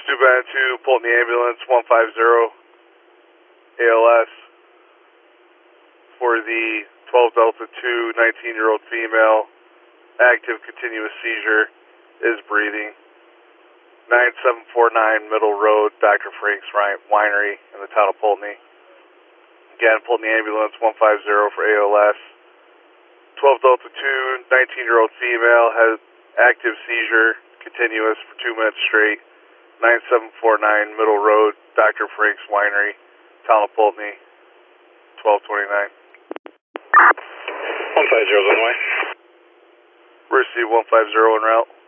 Subban 2, Pulteney Ambulance 150 ALS for the 12 Delta 2, 19-year-old female, active continuous seizure, is breathing. 9749 Middle Road, Dr. Frank's Winery in the town of Pulteney. Again, Pulteney Ambulance 150 for ALS. 12 Delta 2, 19-year-old female, has active seizure, continuous for 2 minutes straight. 9749 Middle Road, Dr. Frank's Winery, town of Pulteney, 1229. 150 runway. Receive 150 en route.